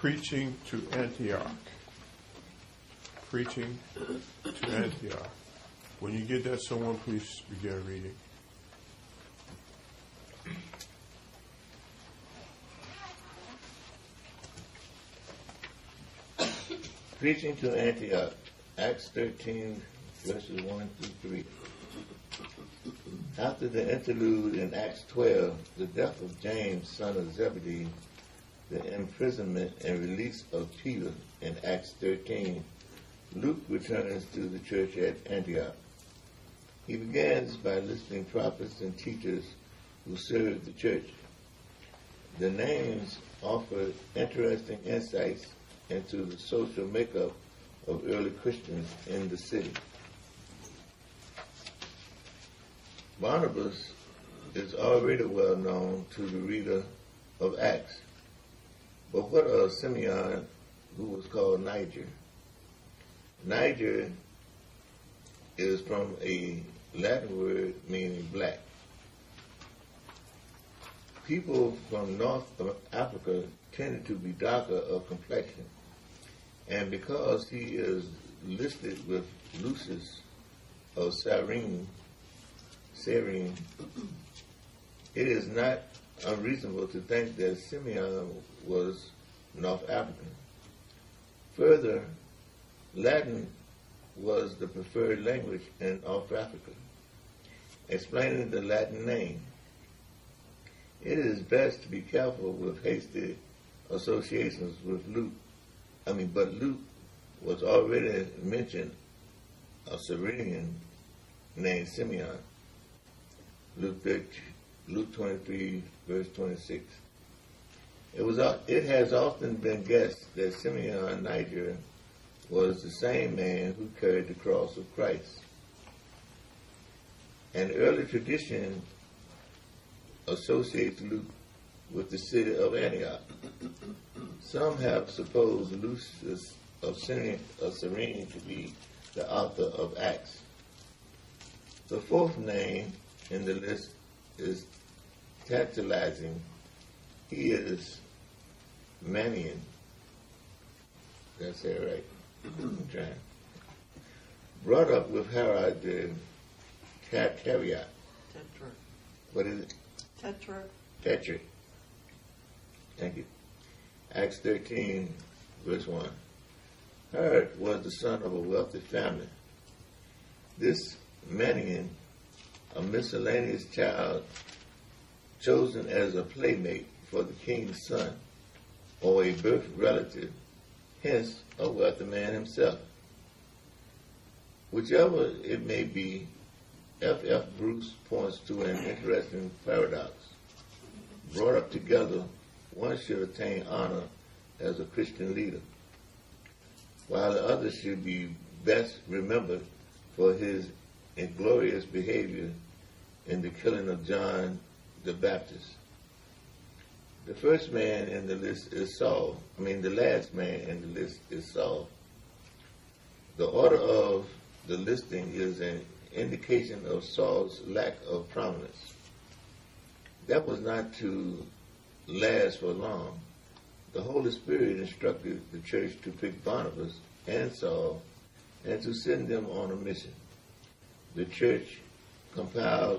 preaching to Antioch. Preaching to Antioch. When you get that, someone please begin reading. Preaching to Antioch, Acts 13, verses 1 through 3. After the interlude in Acts 12, the death of James, son of Zebedee, the imprisonment and release of Peter in Acts 13, Luke returns to the church at Antioch. He begins by listing prophets and teachers who served the church. The names offer interesting insights into the social makeup of early Christians in the city. Barnabas is already well known to the reader of Acts. But what of Simeon, who was called Niger? Niger is from a Latin word meaning black. People from North Africa tended to be darker of complexion, and because he is listed with Lucius of Cyrene, it is not unreasonable to think that Simeon was North African. Further, Latin was the preferred language in North Africa, explaining the Latin name. It is best to be careful with hasty associations with Luke. But Luke was already mentioned a Cyrenian named Simeon. Luke 23, verse 26. It has often been guessed that Simeon Niger was the same man who carried the cross of Christ. An early tradition associates Luke with the city of Antioch. Some have supposed Lucius of Cyrene to be the author of Acts. The fourth name in the list is tantalizing. He is Manian. That's it, right? I'm trying. Brought up with Herod the Tetrarch. What is it? Tetrarch. Thank you. Acts 13, verse 1. Herod was the son of a wealthy family. This Manian, a miscellaneous child chosen as a playmate for the king's son, or a birth relative, hence a wealthy man himself. Whichever it may be, F.F. Bruce points to an interesting paradox. Brought up together, one should attain honor as a Christian leader, while the other should be best remembered for his inglorious behavior in the killing of John the Baptist. The first man in the list is Saul. The last man in the list is Saul. The order of the listing is an indication of Saul's lack of prominence. That was not to last for long. The Holy Spirit instructed the church to pick Barnabas and Saul and to send them on a mission. The church complied.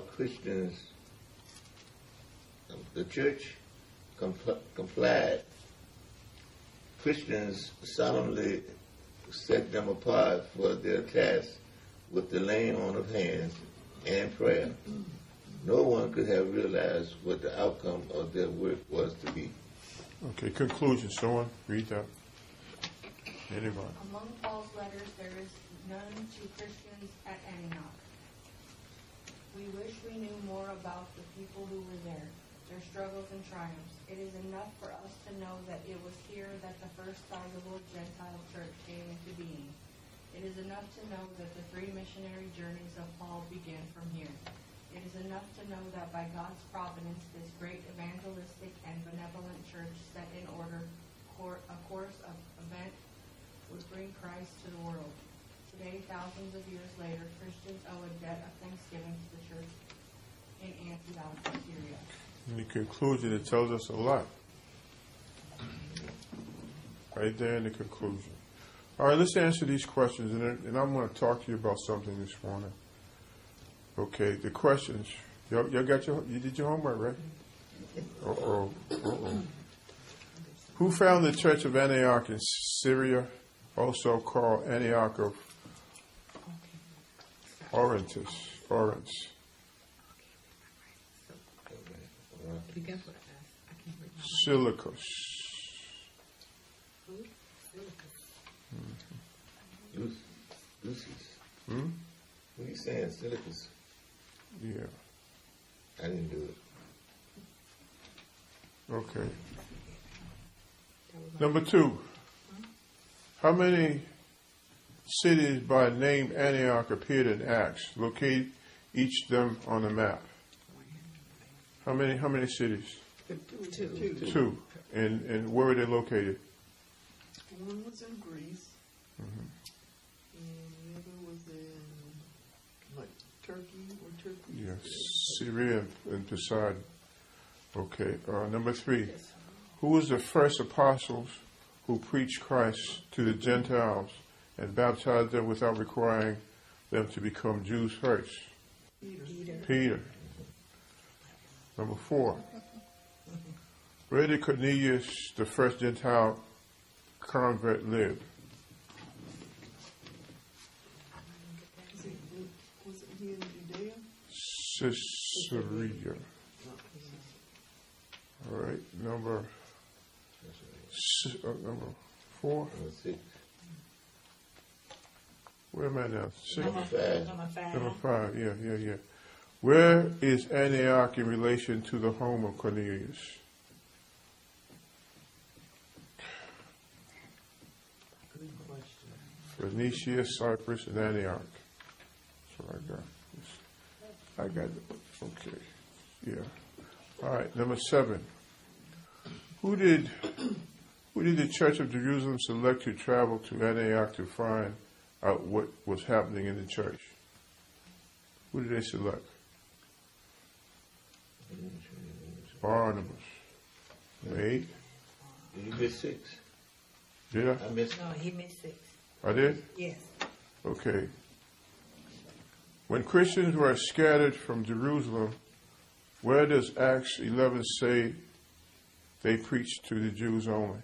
Christians solemnly set them apart for their task with the laying on of hands and prayer. No one could have realized what the outcome of their work was to be. Okay, conclusion. Someone read that. Anyone? Among Paul's letters, there is none to Christians at Antioch. We wish we knew more about the people who were there, their struggles and triumphs. It is enough for us to know that it was here that the first sizable Gentile church came into being. It is enough to know that the 3 missionary journeys of Paul began from here. It is enough to know that by God's providence, this great evangelistic and benevolent church set in order a course of event would bring Christ to the world. Today, thousands of years later, Christians owe a debt of thanksgiving to the church in Antioch, Syria. In the conclusion, it tells us a lot. Right there in the conclusion. All right, let's answer these questions, and I'm going to talk to you about something this morning. Okay, the questions. Y'all got you did your homework, right? Uh-oh. Who founded the Church of Antioch in Syria, also called Antioch of Orontes? Silicus. Lucius. Hmm? What are you saying, Silicus? Yeah. I didn't do it. Okay. Number 2. How many cities by name Antioch appeared in Acts? Locate each of them on the map. How many cities? 2. And where were they located? One was in Greece, and the other was in like Turkey or Turkey. Yes, Syria and Poseidon. Okay. Number 3. Who was the first apostles who preached Christ to the Gentiles and baptized them without requiring them to become Jews first? Peter. Number 4. Where did Cornelius, the first Gentile convert, live? Wasn't he in Judea? Caesarea. All right. Number 4. Number 6. Where am I now? 6. Number 5. Number 5. Yeah. Where is Antioch in relation to the home of Cornelius? Good question. Phoenicia, Cyprus, and Antioch. That's what I got it. Okay. Yeah. All right. Number 7. Who did the Church of Jerusalem select to travel to Antioch to find out what was happening in the church? Who did they select? Barnabas. 8. Did you miss 6? Did I? I missed. No, he missed 6. I did? Yes. Okay. When Christians were scattered from Jerusalem, where does Acts 11 say they preached to the Jews only?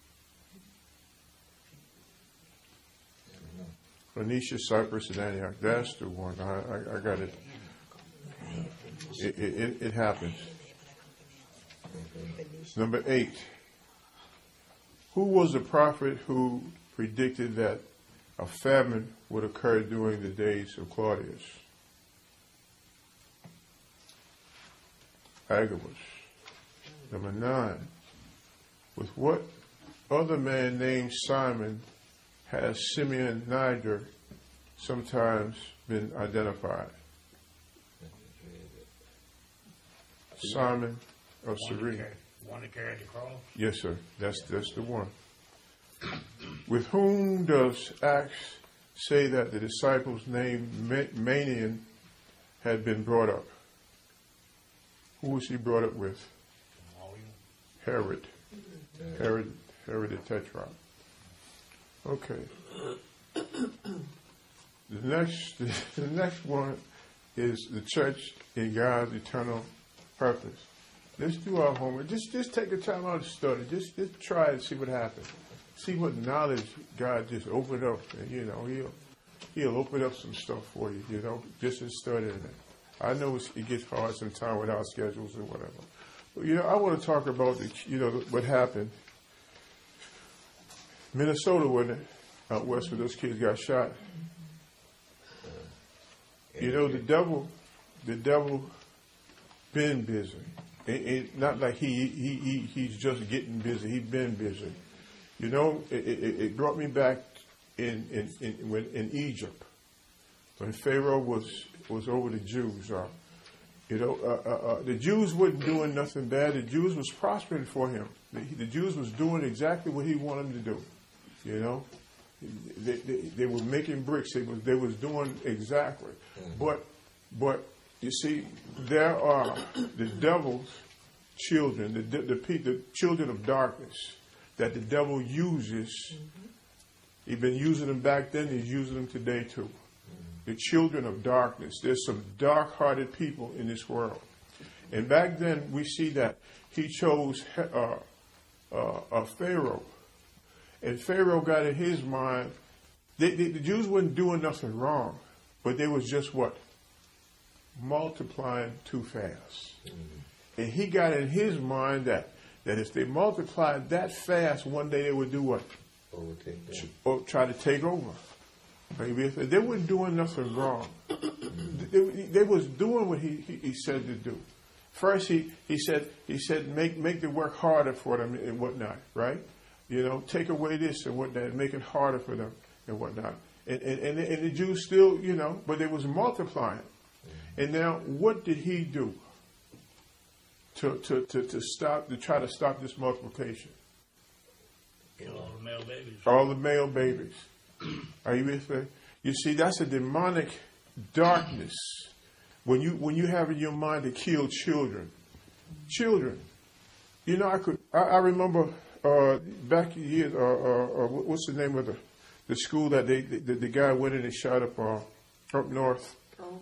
Phoenicia, Cyprus, and Antioch. That's the one. I got it. It happens. Number 8. Who was the prophet who predicted that a famine would occur during the days of Claudius? Agabus. Number 9. With what other man named Simon has Simeon Niger sometimes been identified? Simon of Cyrene. One that carried the cross? Yes, sir. That's the one. With whom does Acts say that the disciples named Manaen had been brought up? Who was he brought up with? Herod. Herod the Tetrarch. Okay. The next one is the church in God's eternal purpose. Let's do our homework. Just take the time out to study. Just try and see what happens. See what knowledge God just opened up, and He'll open up some stuff for you. Just in studying it. I know it gets hard sometimes with our schedules and whatever. But I want to talk about what happened. Minnesota, wasn't it? Out west where those kids got shot. The devil been busy. Not like he's just getting busy. He's been busy. It brought me back in Egypt when Pharaoh was over the Jews. The Jews weren't doing nothing bad. The Jews was prospering for him. The Jews was doing exactly what he wanted them to do. They were making bricks. They was doing exactly. But you see, there are the devil's children, the children of darkness that the devil uses. He's been using them back then, he's using them today too. The children of darkness. There's some dark-hearted people in this world. And back then, we see that he chose Pharaoh. And Pharaoh got in his mind, the Jews weren't doing nothing wrong, but they was just what? Multiplying too fast. And he got in his mind that if they multiplied that fast, one day they would do what? Overtake them. Or try to take over. They weren't doing nothing wrong. They was doing what he said to do. First, he said make the work harder for them and whatnot, right? You know, take away this and whatnot, and make it harder for them and whatnot. And the Jews still, you know, but they was multiplying. And now, what did he do to try to stop this multiplication? Kill all the male babies. All the male babies. Are you with me? You see, that's a demonic darkness. When you have in your mind to kill children. Children. You know, I remember back years, what's the name of the school that the guy went in and shot up north?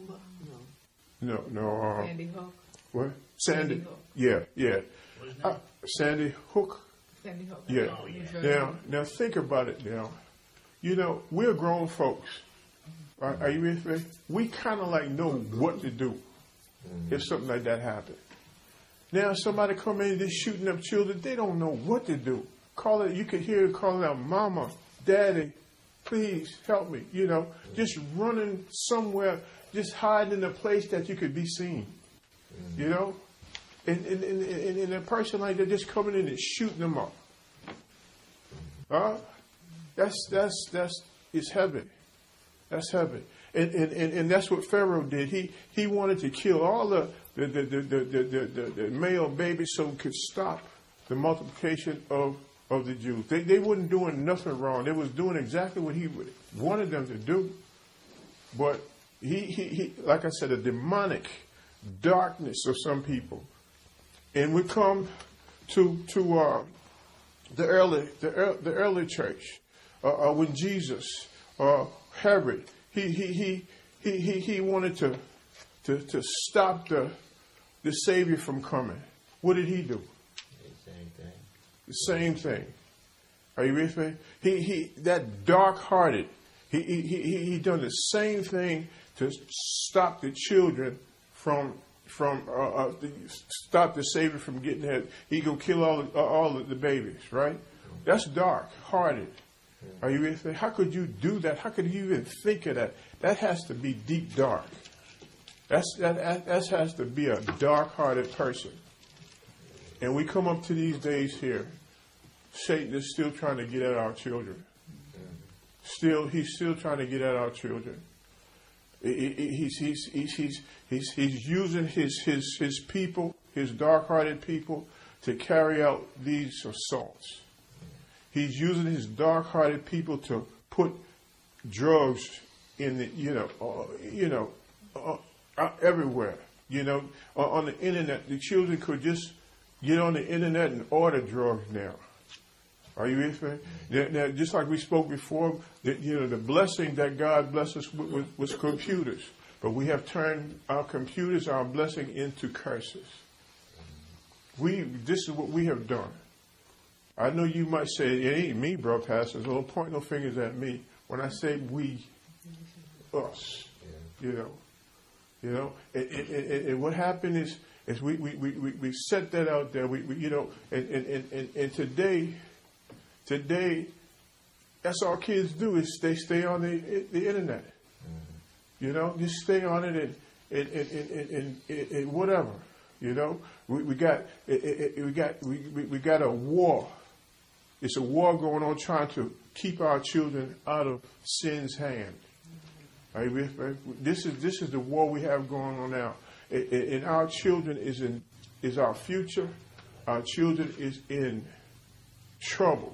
No. Sandy Hook. What? Sandy. Hook. Yeah. What's his name? Sandy Hook. Sandy Hook. Yeah. Oh, yeah. Now think about it now. You know, we're grown folks. Are you with me? We kind of like know what to do if something like that happened. Now somebody come in and they're shooting up children, they don't know what to do. You could hear it calling out, "Mama, Daddy, please help me." You know, just running somewhere, just hiding in a place that you could be seen. You know, and a person like that just coming in and shooting them up. It's heavy. That's heavy. And that's what Pharaoh did. He wanted to kill all the male babies so he could stop the multiplication of the Jews. They weren't doing nothing wrong. They was doing exactly what he wanted them to do. But he like I said, a demonic darkness of some people. And we come to the early church. When Jesus, Herod, he wanted to stop the Savior from coming. What did he do? The same thing. Are you with me? He that dark-hearted. He done the same thing to stop the children from stop the Savior from getting there. He gonna kill all the babies, right? That's dark-hearted. Are you with me? How could you do that? How could you even think of that? That has to be deep dark. That has to be a dark-hearted person. And we come up to these days here. Satan is still trying to get at our children. He's still trying to get at our children. He's using his people, his dark-hearted people, to carry out these assaults. He's using his dark-hearted people to put drugs in the, everywhere. You know, on the internet, the children could just get on the internet and order drugs now. Are you with me? Now, just like we spoke before, the blessing that God blessed us with was computers. But we have turned our computers, our blessing, into curses. This is what we have done. I know you might say, it ain't me, bro, Pastor. Don't point no fingers at me. When I say we, us, you know. And what happened is we set that out there. And today, that's all kids do is they stay on the internet. You know, just stay on it and whatever. You know, we got a war. It's a war going on trying to keep our children out of sin's hand. Are you with me? This is the war we have going on now. And our children is our future. Our children is in trouble.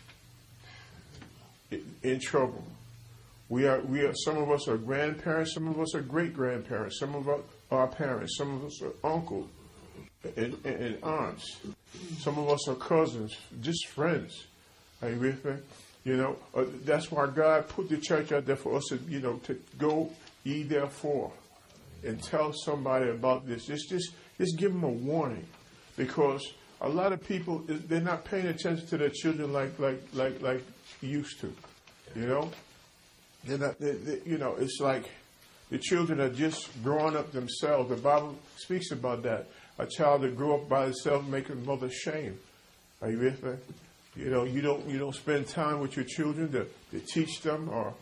In trouble. We are. Some of us are grandparents. Some of us are great grandparents. Some of us are parents. Some of us are uncles and aunts. Some of us are cousins, just friends. Are you with me? You know, that's why God put the church out there for us to, you know, to go ye therefore and tell somebody about this. Just give them a warning, because a lot of people, they're not paying attention to their children like used to. You know, they're not. You know, it's like the children are just growing up themselves. The Bible speaks about that. A child that grew up by itself making a mother shame. Are you with me? You know, you don't spend time with your children to teach them or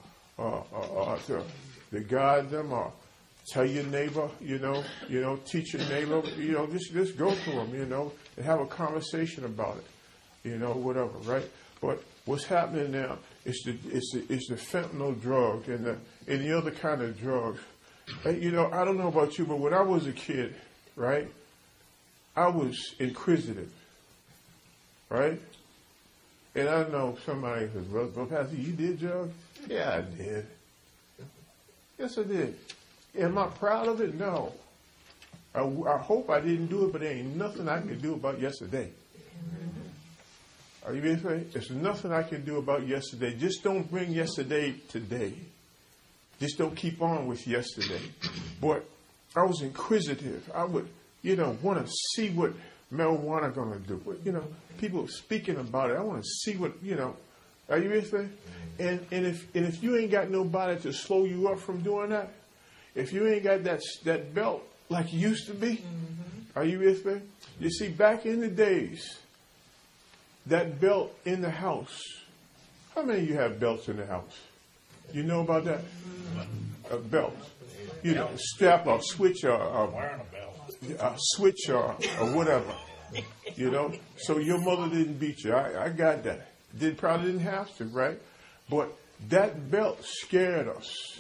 to guide them, or tell your neighbor, you know, teach your neighbor, you know, just go to them, you know, and have a conversation about it, you know, whatever, right? But what's happening now is the fentanyl drug and the other kind of drugs. And, you know, I don't know about you, but when I was a kid, right, I was inquisitive, right? And I know somebody says, well, Pastor, you did drugs? Yeah, I did. Yes, I did. Am I proud of it? No. I hope I didn't do it, but there ain't nothing I can do about yesterday. Are you with me? There's nothing I can do about yesterday. Just don't bring yesterday today. Just don't keep on with yesterday. But I was inquisitive. I would, you know, want to see what marijuana going to do. You know, people speaking about it. I want to see what, you know. Are you with me? And if you ain't got nobody to slow you up from doing that, if you ain't got that belt like it used to be, are you with me? You see, back in the days, that belt in the house. How many of you have belts in the house? You know about that? A belt. You know, strap or switch or Wearing a belt. a switch or whatever. You know? So your mother didn't beat you. I got that. Probably didn't have to, right? But that belt scared us.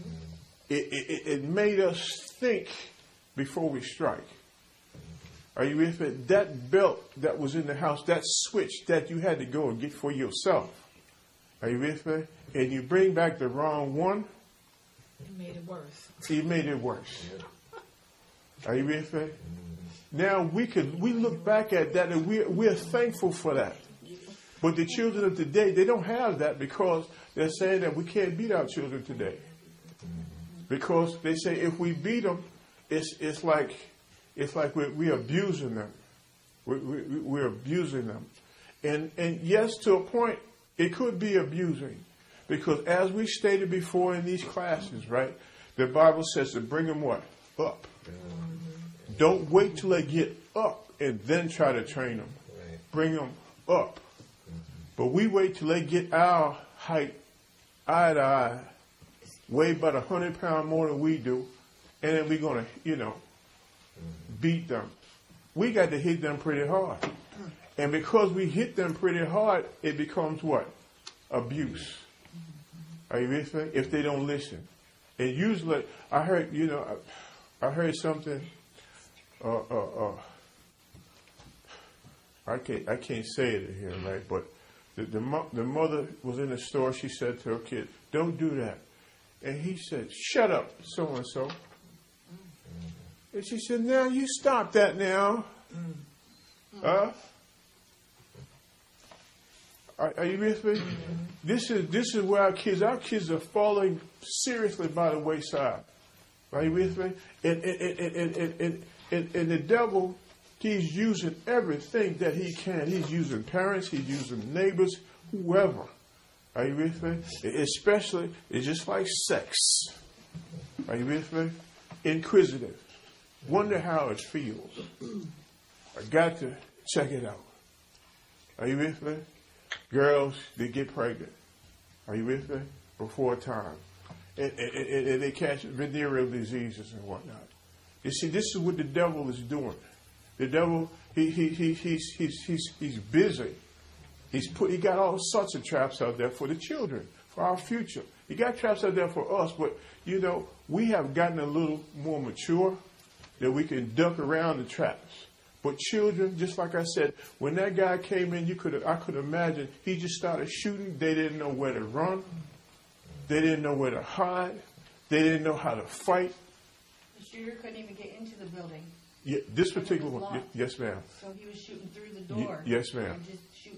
It made us think before we strike. Are you with it? That belt that was in the house, that switch that you had to go and get for yourself. Are you with me? And you bring back the wrong one. It made it worse. It made it worse. Are you with me? Now we look back at that and we're thankful for that. But the children of today, they don't have that, because they're saying that we can't beat our children today. Because they say if we beat them, it's like we're abusing them. We're abusing them. And yes, to a point, it could be abusing. Because as we stated before in these classes, right, the Bible says to bring them what? Up. Don't wait till they get up and then try to train them. Bring them up. But we wait till they get our height, eye to eye, weigh about 100 pounds more than we do, and then we're going to, you know, beat them. We got to hit them pretty hard. And because we hit them pretty hard, it becomes what? Abuse. Are you with me? If they don't listen. And usually, I heard, you know, I heard something, I can't say it here, right? But the mother was in the store. She said to her kid, "Don't do that." And he said, "Shut up, so-and-so." And she said, "Now you stop that now." Are you with me? This is where our kids are falling seriously by the wayside. Are you with me? And the devil, he's using everything that he can. He's using parents, he's using neighbors, whoever. Are you with me? Especially, it's just like sex. Are you with me? Inquisitive. Wonder how it feels. I got to check it out. Are you with me? Girls, they get pregnant. Are you with me? Before time. And they catch venereal diseases and whatnot. You see, this is what the devil is doing. The devil, he's busy. He got all sorts of traps out there for the children, for our future. He got traps out there for us, but you know, we have gotten a little more mature that we can duck around the traps. But children, just like I said, when that guy came in, I could imagine he just started shooting. They didn't know where to run. They didn't know where to hide. They didn't know how to fight. The shooter couldn't even get into the building. Yeah, this particular one, yes, ma'am. So he was shooting through the door. Yes, ma'am. And just shooting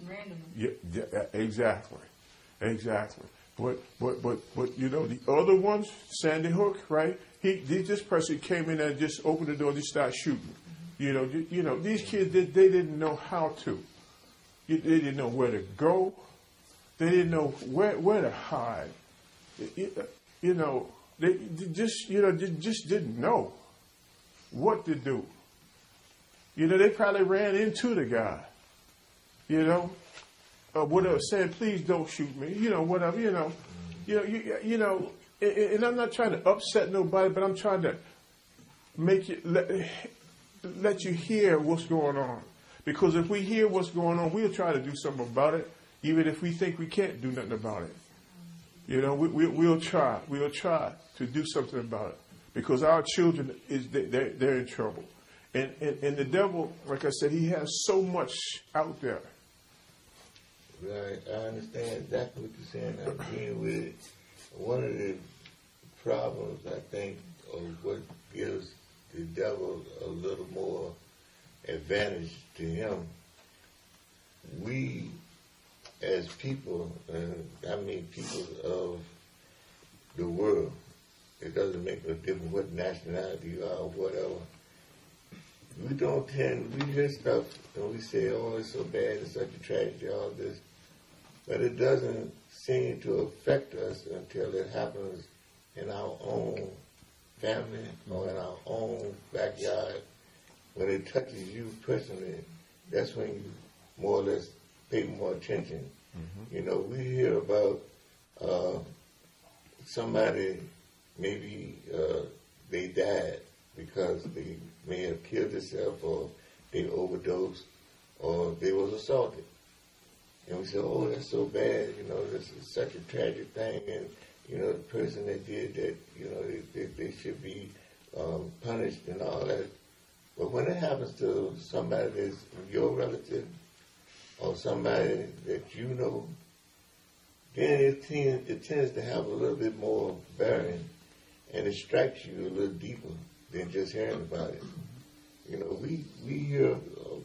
randomly. Yeah, exactly. But you know the other ones, Sandy Hook, right? This person came in and just opened the door and he started shooting. You know these kids they didn't know how to. They didn't know where to go. They didn't know where to hide. You know they just didn't know what to do. You know they probably ran into the guy. You know. Whatever, saying, please don't shoot me, you know, whatever, you know, and I'm not trying to upset nobody, but I'm trying to make you, let you hear what's going on. Because if we hear what's going on, we'll try to do something about it, even if we think we can't do nothing about it. You know, we'll try to do something about it. Because our children, they're in trouble. And the devil, like I said, he has so much out there. Right, I understand exactly what you're saying. I agree with it. One of the problems, I think, of what gives the devil a little more advantage to him, we as people, and I mean people of the world, it doesn't make no difference what nationality you are or whatever, we don't tend, we hear stuff and we say, oh, it's so bad, it's such a tragedy, all this. But it doesn't seem to affect us until it happens in our own family or in our own backyard. When it touches you personally, that's when you more or less pay more attention. Mm-hmm. You know, we hear about somebody, maybe they died because they may have killed themselves or they overdosed or they was assaulted. And we say, oh, that's so bad, you know, this is such a tragic thing, and, you know, the person that did that, you know, they should be punished and all that. But when it happens to somebody that's your relative or somebody that you know, then it tends to have a little bit more bearing, and it strikes you a little deeper than just hearing about it. You know, we hear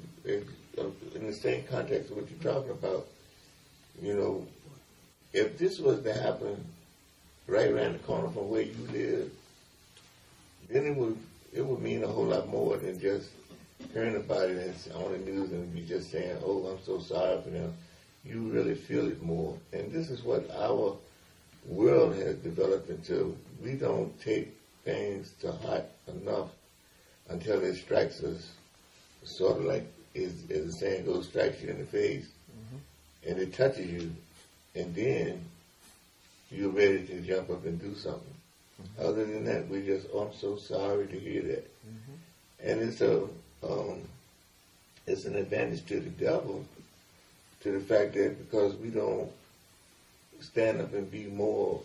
in the same context of what you're talking about, you know, if this was to happen right around the corner from where you live, then it would mean a whole lot more than just hearing about it on the news and be just saying, oh, I'm so sorry for them. You really feel it more. And this is what our world has developed into. We don't take things to heart enough until it strikes us, sort of like, as the saying goes, strikes you in the face, and it touches you, and then you're ready to jump up and do something. Mm-hmm. Other than that, we just, oh, I'm so sorry to hear that. Mm-hmm. And it's an advantage to the devil, to the fact that because we don't stand up and be more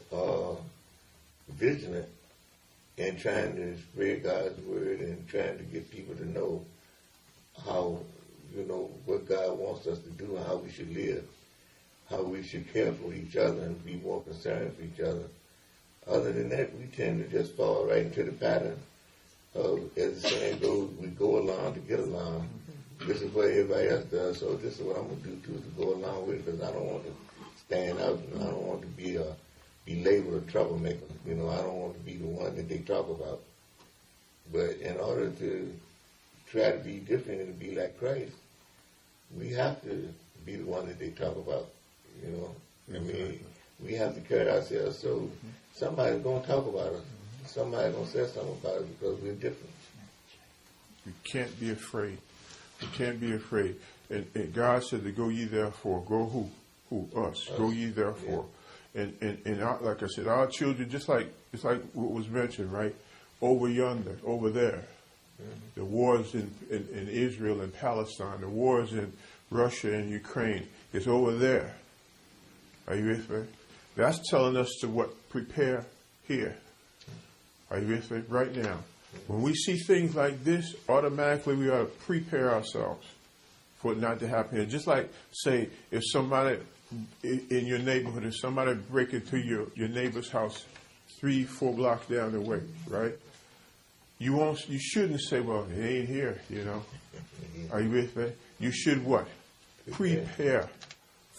vigilant in trying to spread God's word and trying to get people to know how, you know, what God wants us to do and how we should live, how we should care for each other and be more concerned for each other. Other than that, we tend to just fall right into the pattern of, as the saying goes, we go along to get along. This is what everybody else does, so this is what I'm going to do too, to go along with it, because I don't want to stand out, and I don't want to be labeled a troublemaker. You know, I don't want to be the one that they talk about. But in order to try to be different and to be like Christ, we have to be the one that they talk about, you know. I mean, we have to carry ourselves so somebody's going to talk about us. Somebody's going to say something about us because we're different. You can't be afraid. You can't be afraid. And God said to go ye therefore. Go who? Who? Us. Go ye therefore. Yeah. And our, like I said, our children, it's like what was mentioned, right? Over yonder, over there. Mm-hmm. The wars in Israel and Palestine, the wars in Russia and Ukraine, it's over there. Are you with me? That's telling us to what? Prepare here. Are you with me? Right now. When we see things like this, automatically we ought to prepare ourselves for it not to happen here. Just like, say, if somebody in your neighborhood, if somebody break into your neighbor's house 3-4 blocks down the way, right? You shouldn't say, well, he ain't here, you know. Are you with me? You should what? Prepare.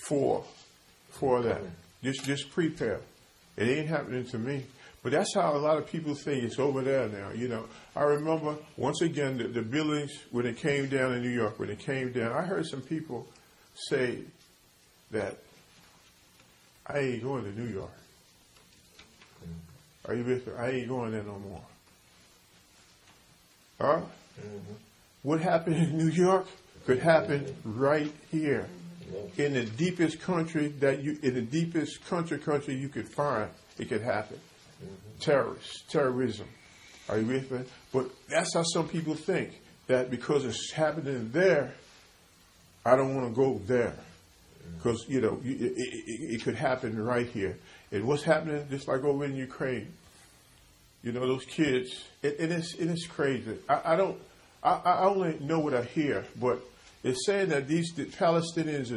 for that. Just prepare. It ain't happening to me. But that's how a lot of people think it's over there now. You know, I remember once again the buildings when it came down in New York. When it came down, I heard some people say that I ain't going to New York. Are you with me? I ain't going there no more. Huh? What happened in New York could happen right here, in the deepest country in the deepest country you could find. It could happen. Terrorism. Are you with me? But that's how some people think, that because it's happening there, I don't want to go there. Because, you know, it could happen right here. And what's happening, just like over in Ukraine, you know, those kids, and it's crazy. I only know what I hear, but it's saying that the Palestinians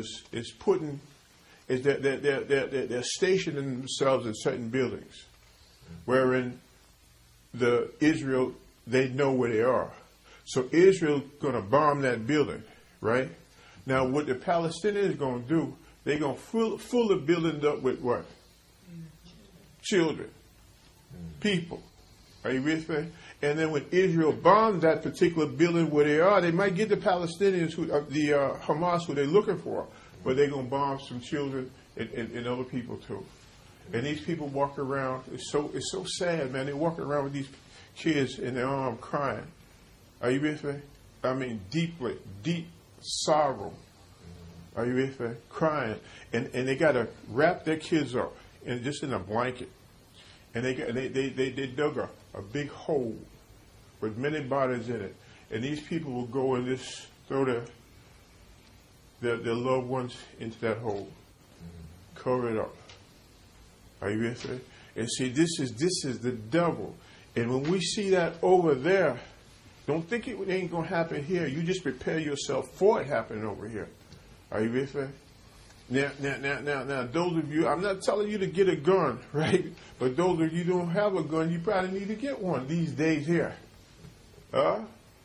they're stationing themselves in certain buildings, wherein the Israel, they know where they are. So Israel going to bomb that building, right? Now, what the Palestinians going to do, they're going to fill the building up with what? Children, people. Are you with me? And then when Israel bombs that particular building where they are, they might get the Palestinians, Hamas, who they're looking for, but they're going to bomb some children and other people too. And these people walk around. It's so sad, man. They walk around with these kids in their arms crying. Are you with me? I mean, deep sorrow. Are you with me? Crying. And they got to wrap their kids up just in a blanket. And they dug a big hole with many bodies in it. And these people will go and just throw their loved ones into that hole. Cover it up. Are you with me? And see, this is the devil. And when we see that over there, don't think it ain't going to happen here. You just prepare yourself for it happening over here. Are you with me? Now, those of you, I'm not telling you to get a gun, right? But those of you who don't have a gun, you probably need to get one these days here. Are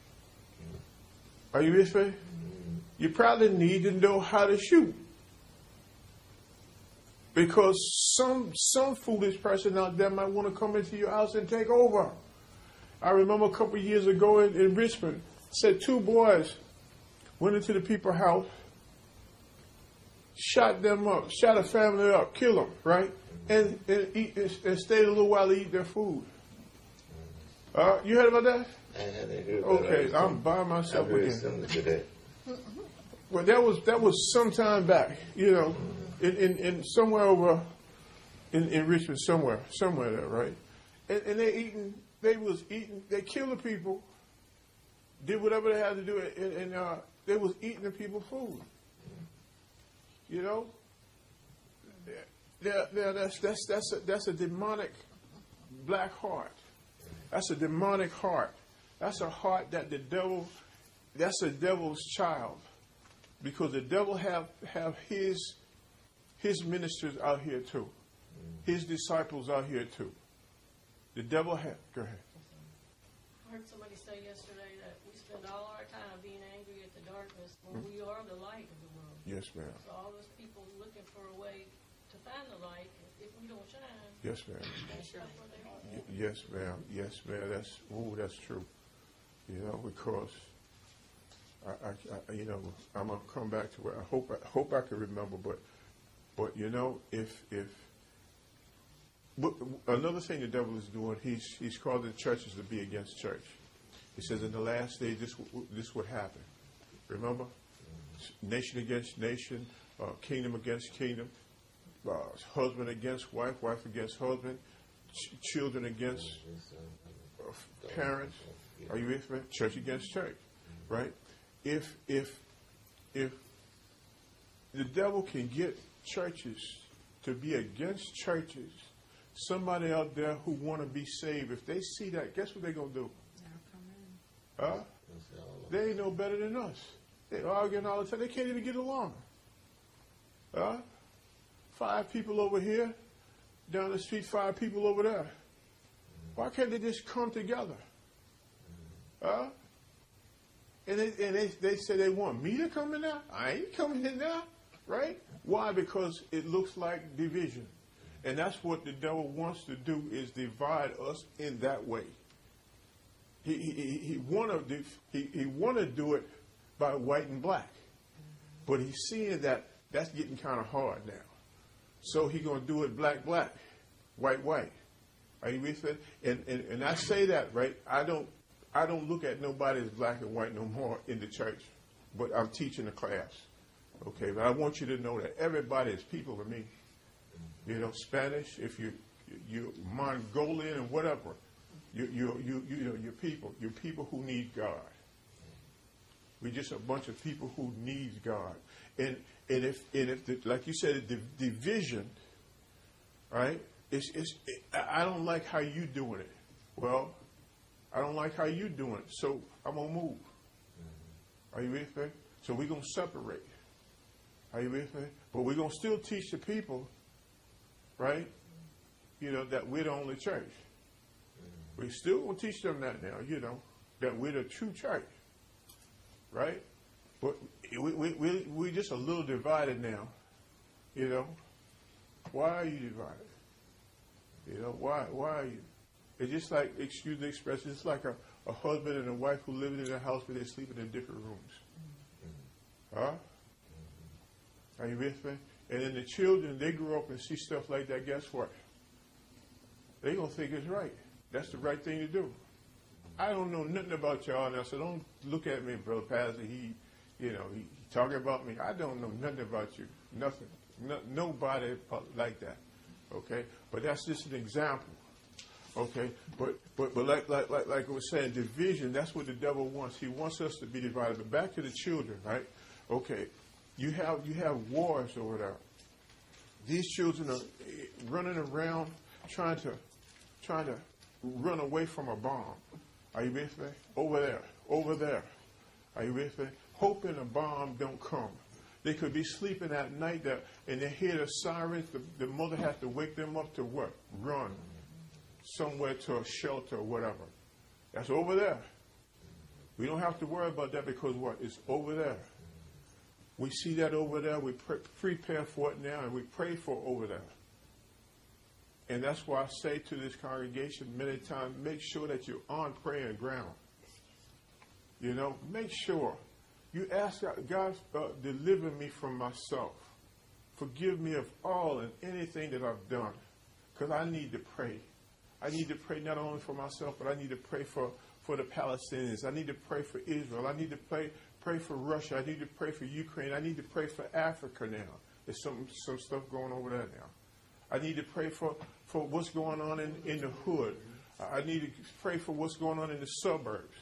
you with me? You probably need to know how to shoot. Because some foolish person out there might want to come into your house and take over. I remember a couple of years ago in Richmond, said 2 boys went into the people's house, shot them up, shot a family up, killed them, right? And stayed a little while to eat their food. You heard about that? I hadn't heard about Okay, that. I'm by myself I've heard again. something to that. Well, that was some time back, you know, in somewhere over in Richmond, somewhere there, right? And they killed the people, did whatever they had to do, and they was eating the people's food. You know, that's a demonic black heart. That's a demonic heart. That's a heart that that's a devil's child, because the devil have his ministers out here too, his disciples out here too. The devil have. Go ahead. I heard somebody say yesterday that we spend all our time being angry at the darkness when we are the light of the world. Yes, ma'am. So all those people looking for a way to find the light, if we don't shine, Yes, ma'am. that's not where they are. Yes, ma'am. Yes, ma'am. That's true. You know, because I you know, I'm gonna come back to it. I hope I can remember, but you know, but another thing the devil is doing, he's causing churches to be against church. He says in the last days this would happen. Remember, nation against nation, kingdom against kingdom, husband against wife, wife against husband, children against parents. Are you with me? Church against church, right? If the devil can get churches to be against churches, somebody out there who want to be saved, if they see that, guess what they're going to do? They ain't no better than us. They arguing all the time. They can't even get along. 5 people over here, down the street, 5 people over there. Why can't they just come together? And they say they want me to come in there. I ain't coming in there. right? Why? Because it looks like division. And that's what the devil wants to do, is divide us in that way. He want to do it by white and black. But he's seeing that that's getting kind of hard now. So he's going to do it black, black, white, white. Are you with me? And I say that, right? I don't look at nobody as black and white no more in the church. But I'm teaching a class. Okay, but I want you to know that everybody is people to me. You know, Spanish, if you Mongolian and whatever, you're people. You're people who need God. We're just a bunch of people who need God. And if like you said, the division, right? I don't like how you doing it. Well, I don't like how you doing it, so I'm gonna move. Are you with me? So we're gonna separate. Are you with me? But we're gonna still teach the people, right? You know, that we're the only church. We still gonna teach them that now. You know, that we're the true church, right? But we're just a little divided now. You know, why are you divided? You know, why are you? It's just like, excuse the expression, it's like a husband and a wife who live in a house but they're sleeping in different rooms. Huh? Are you with me? And then the children, they grow up and see stuff like that, guess what? They're going to think it's right. That's the right thing to do. I don't know nothing about y'all now, so don't look at me, Brother Pastor. He talking about me. I don't know nothing about you. Nothing. Nobody like that. Okay? But that's just an example. Okay? But like I was saying, division, that's what the devil wants. He wants us to be divided. But back to the children, right? Okay. You have wars over there. These children are running around trying to run away from a bomb. Are you with me? Over there. Are you with me? Hoping a bomb don't come. They could be sleeping at night and they hear the sirens. The mother has to wake them up to what? Run somewhere to a shelter or whatever. That's over there. We don't have to worry about that because what? It's over there. We see that over there. We prepare for it now, and we pray for it over there. And that's why I say to this congregation many times, make sure that you're on praying ground. You know, make sure. You ask God, deliver me from myself. Forgive me of all and anything that I've done. Because I need to pray. I need to pray not only for myself, but I need to pray for the Palestinians. I need to pray for Israel. I need to pray for Russia. I need to pray for Ukraine. I need to pray for Africa now. There's some stuff going over there now. I need to pray for what's going on in the hood. I need to pray for what's going on in the suburbs.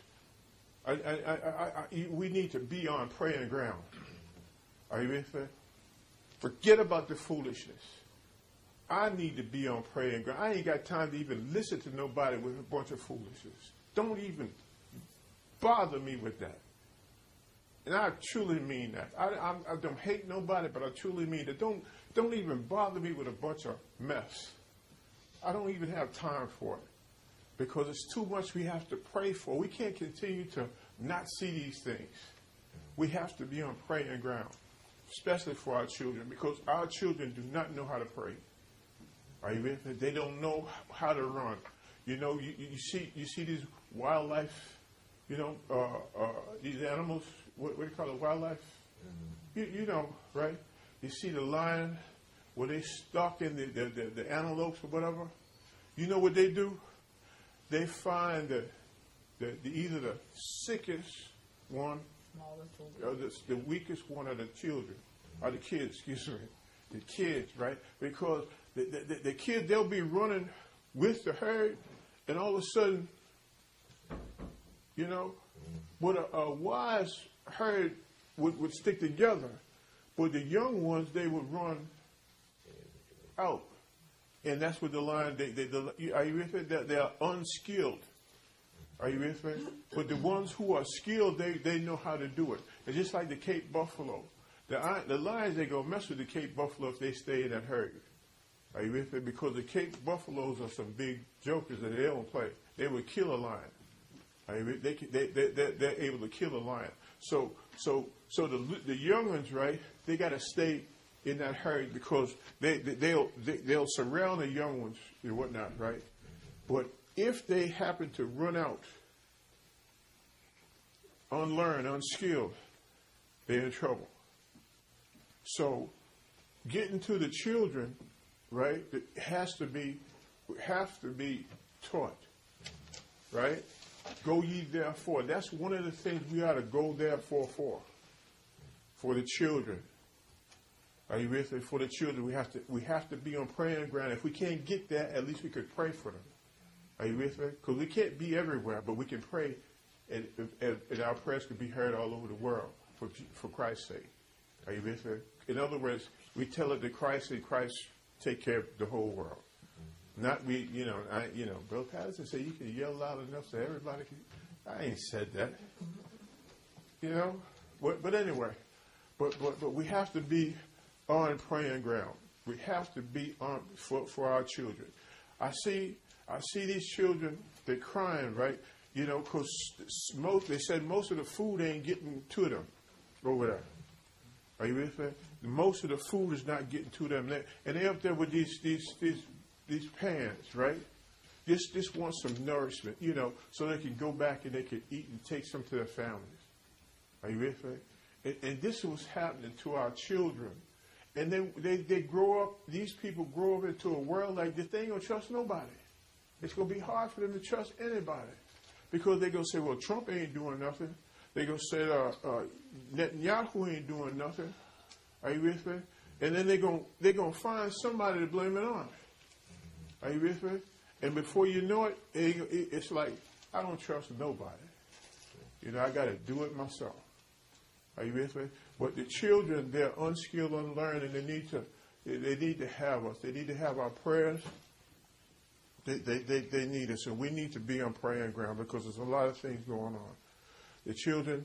We need to be on praying ground. Are you with me? Forget about the foolishness. I need to be on praying ground. I ain't got time to even listen to nobody with a bunch of foolishness. Don't even bother me with that. And I truly mean that. I don't hate nobody, but I truly mean that. Don't even bother me with a bunch of mess. I don't even have time for it because it's too much we have to pray for. We can't continue to not see these things. We have to be on praying ground, especially for our children, because our children do not know how to pray. Are you with me? They don't know how to run. You know, you see these wildlife, you know, these animals. What do you call it? Wildlife? Mm-hmm. You know, right? You see the lion where they stalking the antelopes or whatever. You know what they do? They find either the sickest one or the weakest one of the children, or the kids, excuse me. The kids, right? Because the kids, they'll be running with the herd, and all of a sudden, you know, what a wise herd would stick together, but the young ones, they would run out. And that's what the lion, are you with me? They are unskilled. Are you with me? But the ones who are skilled, they know how to do it. It's just like the Cape Buffalo. The lions, they go mess with the Cape Buffalo if they stay in that herd. Are you with me? Because the Cape Buffaloes are some big jokers that they don't play. They would kill a lion. Are you with me? They're able to kill a lion. So the young ones, right? They got to stay in that hurry because they'll surround the young ones and whatnot, right? But if they happen to run out, unlearned, unskilled, they're in trouble. So getting to the children, right, it have to be taught, right? Go ye therefore. That's one of the things we ought to go therefore for the children. Are you with me? For the children, we have to be on praying ground. If we can't get that, at least we could pray for them. Are you with me? Because we can't be everywhere, but we can pray, and our prayers can be heard all over the world for Christ's sake. Are you with me? In other words, we tell it to Christ, and Christ take care of the whole world. Not we, Bill Patterson said you can yell loud enough so everybody can. I ain't said that. But anyway, but we have to be on praying ground. We have to be on for our children. I see these children, they're crying, right? Because they said most of the food ain't getting to them over there. Are you with me? Most of the food is not getting to them, and they're up there with these pans, right? Just want some nourishment, so they can go back and they can eat and take some to their families. Are you with me? And this was happening to our children. And then they grow up, these people grow up into a world like this. They ain't going to trust nobody. It's going to be hard for them to trust anybody. Because they're going to say, well, Trump ain't doing nothing. They're going to say, Netanyahu ain't doing nothing. Are you with me? And then they're going to find somebody to blame it on. Are you with me? And before you know it, it's like, I don't trust nobody. I got to do it myself. Are you with me? But the children, they're unskilled, unlearned, and they need to have us. They need to have our prayers. They need us, and we need to be on praying ground because there's a lot of things going on. The children,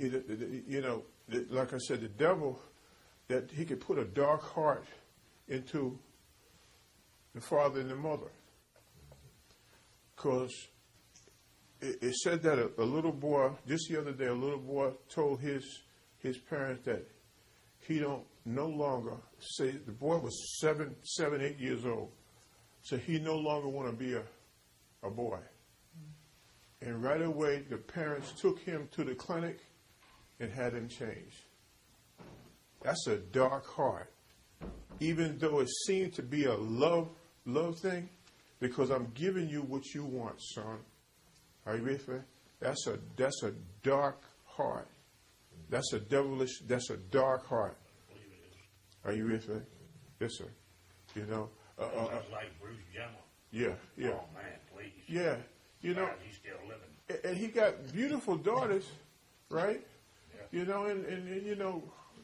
like I said, the devil, that he could put a dark heart into the father and the mother. Because it said that a little boy, just the other day, a little boy told his parents that he don't no longer say, the boy was 7, 8 years old, so he no longer want to be a boy. And right away, the parents took him to the clinic and had him changed. That's a dark heart. Even though it seemed to be a love thing, because I'm giving you what you want, son. Are you with me? That's a dark heart. That's a devilish, that's a dark heart. Are you with me? Yes, sir. Like Bruce Jenner. Yeah. Oh, man, please. Yeah. He's still living. And he got beautiful daughters, right? Yeah.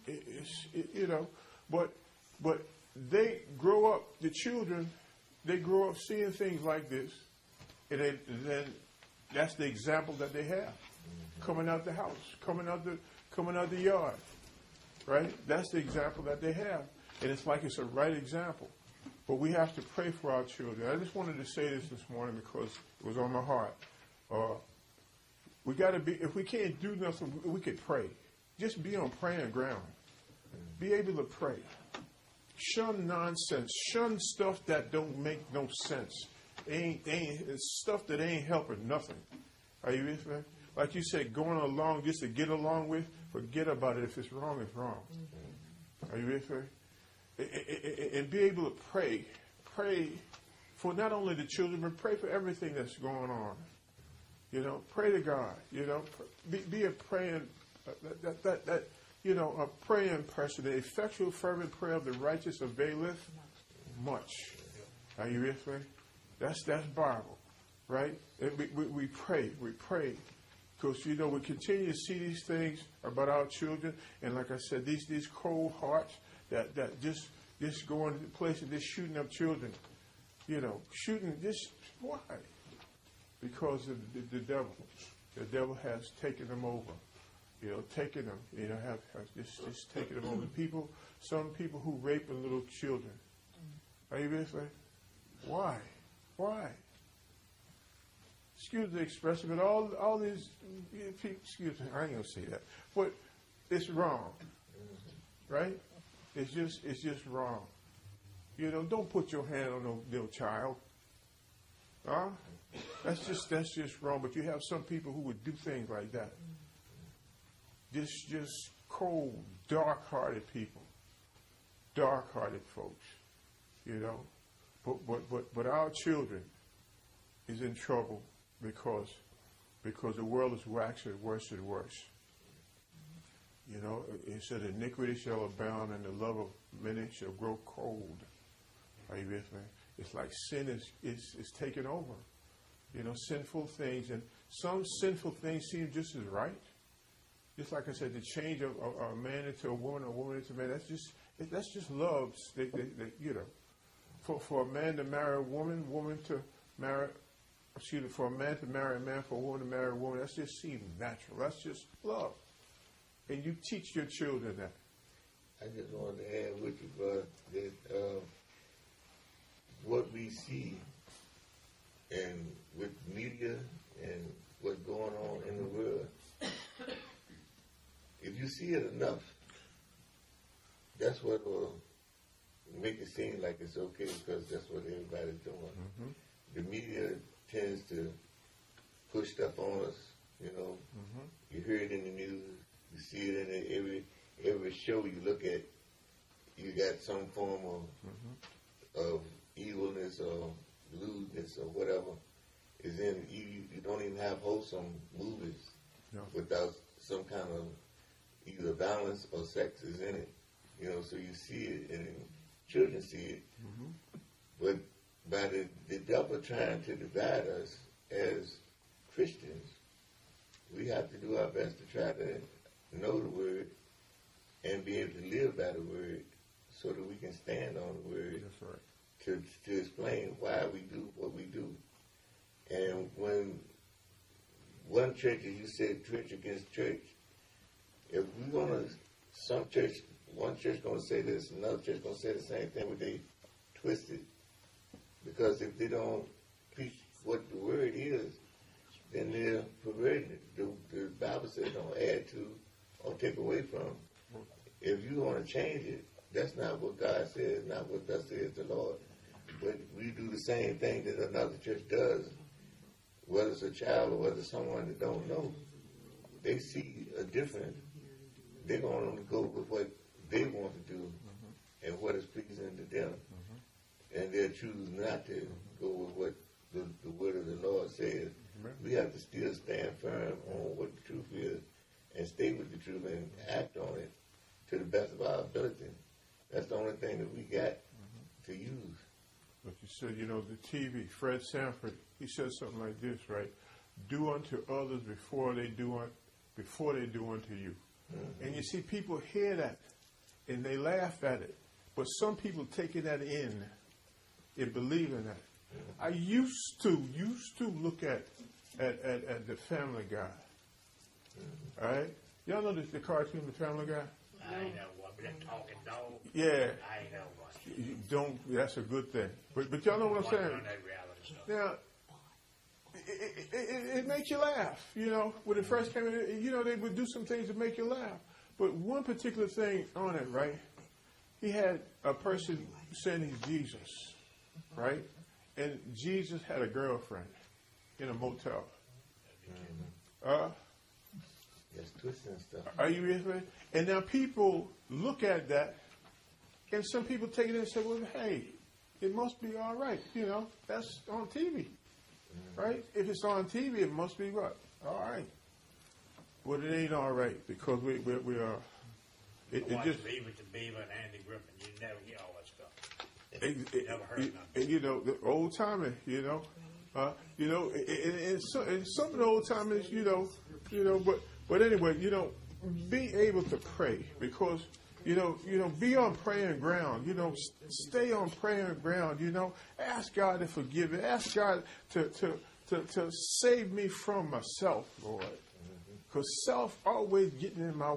But they grow up, the children, they grow up seeing things like this, and then that's the example that they have. Coming out the house, coming out the yard, right? That's the example that they have. And it's like it's a right example. But we have to pray for our children. I just wanted to say this morning because it was on my heart. We got to be, if we can't do nothing, we could pray. Just be on praying ground. Be able to pray. Shun nonsense. Shun stuff that don't make no sense. It's stuff that ain't helping nothing. Are you with me? Like you said, going along just to get along with, forget about it. If it's wrong, it's wrong. Are you with me? And be able to pray. Pray for not only the children, but pray for everything that's going on. Pray to God. Be a praying, a praying person. The effectual, fervent prayer of the righteous availeth much. Are you with me? That's Bible, right? And we pray. Because, we continue to see these things about our children. And like I said, these cold hearts that just going to places, just shooting up children. Shooting this. Why? Because of the devil. The devil has taken them over. Taking them, have just taken them over. Some people who rape little children. Are you with me? Why? Excuse the expression, but all these people, excuse me, I ain't going to say that. But it's wrong, right? It's just wrong. You know, don't put your hand on no little child. Huh? That's just wrong. But you have some people who would do things like that. Just cold, dark-hearted people, dark-hearted folks. You know, but our children is in trouble because the world is waxing worse and worse. You know, it said iniquity shall abound and the love of many shall grow cold. Are you with me? It's like sin is taking over. You know, sinful things, and some sinful things seem just as right. Just like I said, the change of a man into a woman into a man, that's just love. You know, for a man to marry a woman to marry, for a man to marry a man, for a woman to marry a woman, that just seems natural. That's just love. And you teach your children that. I just wanted to add with you, brother, that what we see and with media and what's going on in the world, if you see it enough, that's what will make it seem like it's okay because that's what everybody's doing. Mm-hmm. The media tends to push stuff on us, you know. Mm-hmm. You hear it in the news. You see it in every show you look at. You got some form of evilness or lewdness or whatever is in. You don't even have wholesome movies without some kind of either violence or sex is in it. You know, so you see it and children see it. Mm-hmm. But by the devil trying to divide us as Christians, we have to do our best to try to know the word and be able to live by the word so that we can stand on the word. That's right. To explain why we do what we do. And when one church, as you said, church against church, if we're going to, one church going to say this, another church going to say the same thing, but they twist it. Because if they don't preach what the word is, then they're perverting it. The Bible says don't add to or take away from. If you want to change it, that's not what God says, not what thus says the Lord. But we do the same thing that another church does, whether it's a child or whether it's someone that don't know. They see a difference. They're going to go with what they want to do and what is pleasing to them. And they'll choose not to go with what the word of the Lord says. We have to still stand firm on what the truth is and stay with the truth and act on it to the best of our ability. That's the only thing that we got to use. But you said, you know, the TV, Fred Sanford, he said something like this, right? Do unto others before they do unto you. Mm-hmm. And you see, people hear that and they laugh at it. But some people taking that in and believe in that. I used to look at the Family Guy. All right? Y'all know the cartoon, the Family Guy? I ain't know what, but that talking dog. Yeah. I ain't know what. You don't. That's a good thing. But y'all know what I'm saying. Now, it makes you laugh. You know, when it first came in, you know, they would do some things to make you laugh. But one particular thing on it, right? He had a person saying he's Jesus, right? And Jesus had a girlfriend in a motel. Yes, twisting stuff. Are you with me? And now people look at that, and some people take it and say, well, hey, it must be all right. You know, that's on TV, right? If it's on TV, it must be what? All right. Well, it ain't all right because we are. It just Beaver to Beaver and Andy Griffin. You never get all that stuff. Never heard nothing. You know, the old timers, you know, and some of the old timers, you know, but anyway, you know, be able to pray because, you know, be on praying ground, you know, stay on praying ground, you know, ask God to forgive me, ask God to save me from myself, Lord, because self always getting in my